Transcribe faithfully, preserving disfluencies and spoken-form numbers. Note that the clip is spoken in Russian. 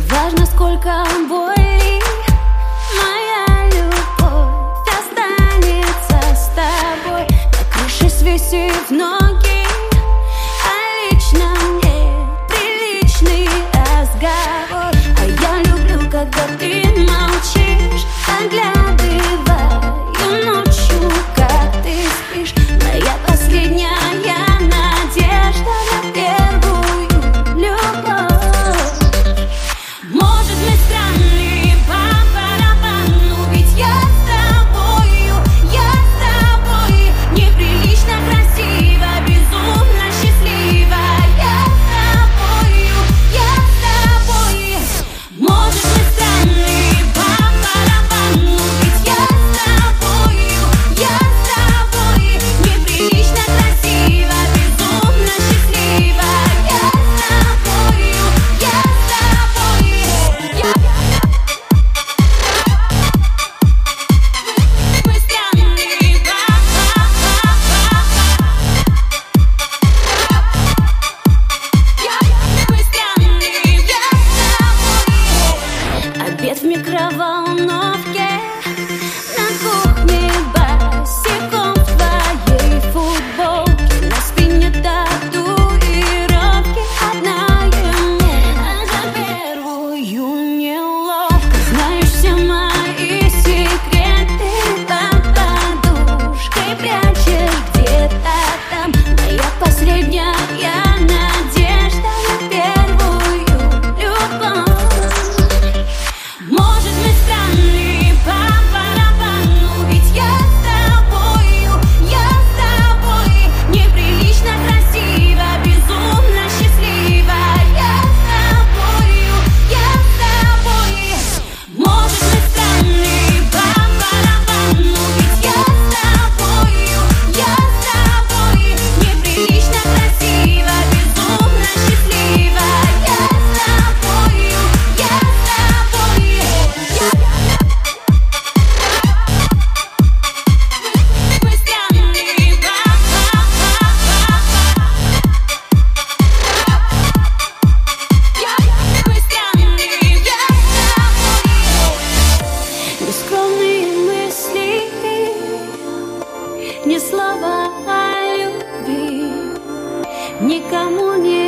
важно, сколько боли, моя любовь останется с тобой. На крыше свесив ноги, а лично мне приличный разговор. А я люблю, когда ты молчишь, оглядываю ночью, как ты спишь. Моя последняя надежда на первую любовь. Может, мы странные по барабану, ведь я с тобою, я с тобой неприлично красива, безумно счастлива. Я с тобою, я с тобой. Может, мы странные по барабану, ведь я с тобою, я с тобой неприлично красива, безумно счастлива. Я с тобою, я с тобой. Я... Мы странные па-па-па-па. Мы странные, я с тобой. Обед в микроволновке, на кухне босиком в твоей футболке, на спине татуировки, одна ему за первую неловко. Знаешь все мои секреты, под подушкой прячешь где-то там. Моя последняя надежда на первую любовь. Может, мы странные по барабану, ведь я с тобою, я с тобой неприлично красива, безумно счастлива. Я с тобою, я с тобой. Может, мы странные по барабану, ведь я с тобою, я с тобой неприлично красива, безумно счастлива. Я с тобою, я с тобой. Мы странные па-па-па-па. Мы странные, я с тобой. Нескромные мысли, ни слова о любви никому не